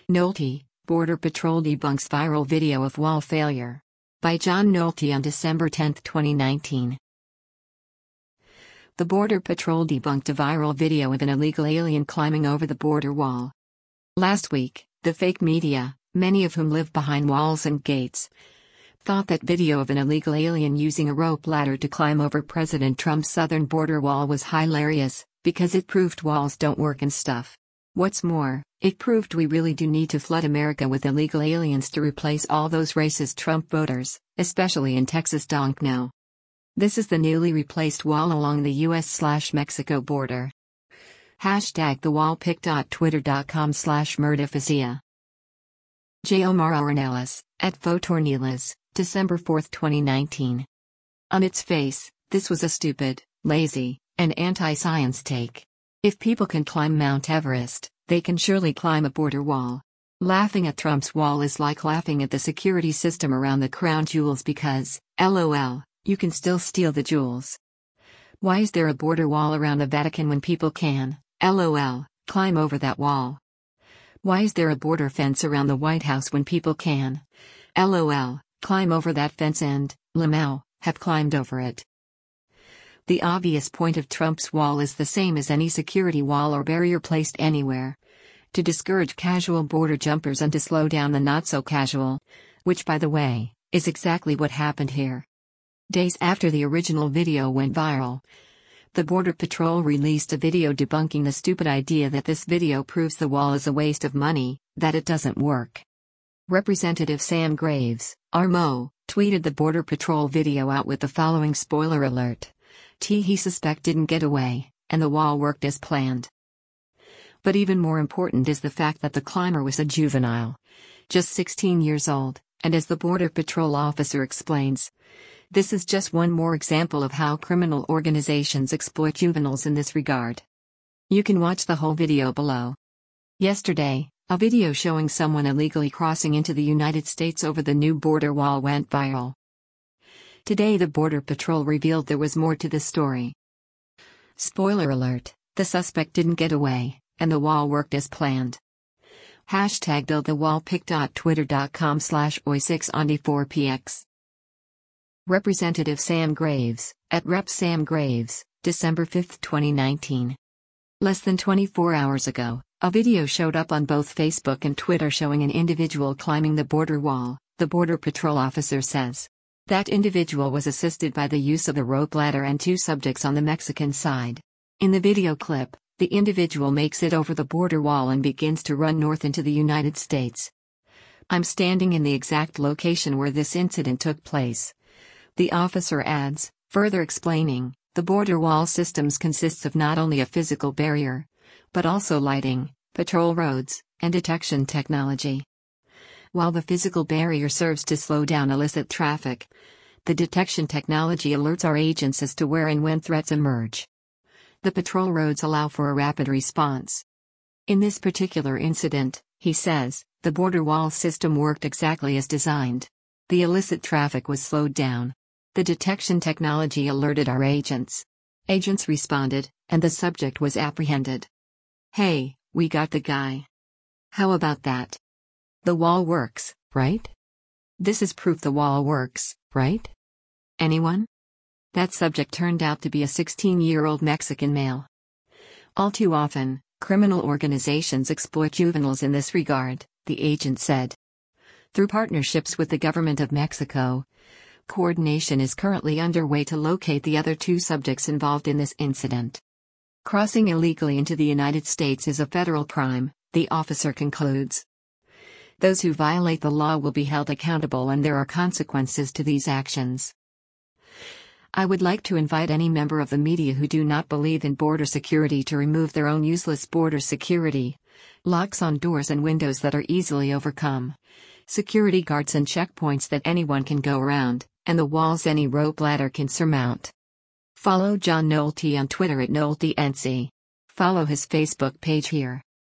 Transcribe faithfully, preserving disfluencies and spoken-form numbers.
Nolte, Border Patrol debunks viral video of wall failure. By John Nolte on December tenth, twenty nineteen. The Border Patrol debunked a viral video of an illegal alien climbing over the border wall. Last week, the fake media, many of whom live behind walls and gates, thought that video of an illegal alien using a rope ladder to climb over President Trump's southern border wall was hilarious, because it proved walls don't work and stuff. What's more, it proved we really do need to flood America with illegal aliens to replace all those racist Trump voters, especially in Texas. Donk no. This is the newly replaced wall along the U S Mexico border. Hashtag the wall pic. Twitter dot com slash Murdificea. J. Omar Ornelas, at Fotornelas, December fourth, twenty nineteen. On its face, this was a stupid, lazy, and anti-science take. If people can climb Mount Everest, they can surely climb a border wall. Laughing at Trump's wall is like laughing at the security system around the crown jewels because, lol, you can still steal the jewels. Why is there a border wall around the Vatican when people can, lol, climb over that wall? Why is there a border fence around the White House when people can, lol, climb over that fence and, lamau, have climbed over it? The obvious point of Trump's wall is the same as any security wall or barrier placed anywhere: to discourage casual border jumpers and to slow down the not-so-casual, which, by the way, is exactly what happened here. Days after the original video went viral, the Border Patrol released a video debunking the stupid idea that this video proves the wall is a waste of money, that it doesn't work. Representative Sam Graves, R M O, tweeted the Border Patrol video out with the following spoiler alert. T he suspect didn't get away, and the wall worked as planned. But even more important is the fact that the climber was a juvenile, just sixteen years old, and as the Border Patrol officer explains, this is just one more example of how criminal organizations exploit juveniles in this regard. You can watch the whole video below. Yesterday, a video showing someone illegally crossing into the United States over the new border wall went viral. Today the Border Patrol revealed there was more to the story. Spoiler alert, the suspect didn't get away, and the wall worked as planned. Hashtag build the wall pic. Twitter dot com slash oi six on d four p x. Representative Sam Graves, at Rep Sam Graves, December fifth, twenty nineteen. Less than twenty-four hours ago, a video showed up on both Facebook and Twitter showing an individual climbing the border wall, the Border Patrol officer says. That individual was assisted by the use of a rope ladder and two subjects on the Mexican side. In the video clip, the individual makes it over the border wall and begins to run north into the United States. I'm standing in the exact location where this incident took place. The officer adds, further explaining, the border wall systems consists of not only a physical barrier, but also lighting, patrol roads, and detection technology. While the physical barrier serves to slow down illicit traffic, the detection technology alerts our agents as to where and when threats emerge. The patrol roads allow for a rapid response. In this particular incident, he says, the border wall system worked exactly as designed. The illicit traffic was slowed down. The detection technology alerted our agents. Agents responded, and the subject was apprehended. Hey, we got the guy. How about that? The wall works, right? This is proof the wall works, right? Anyone? That subject turned out to be a sixteen-year-old Mexican male. All too often, criminal organizations exploit juveniles in this regard, the agent said. Through partnerships with the government of Mexico, coordination is currently underway to locate the other two subjects involved in this incident. Crossing illegally into the United States is a federal crime, the officer concludes. Those who violate the law will be held accountable and there are consequences to these actions. I would like to invite any member of the media who do not believe in border security to remove their own useless border security locks on doors and windows that are easily overcome, security guards and checkpoints that anyone can go around, and the walls any rope ladder can surmount. Follow John Nolte on Twitter at NolteNC. Follow his Facebook page here.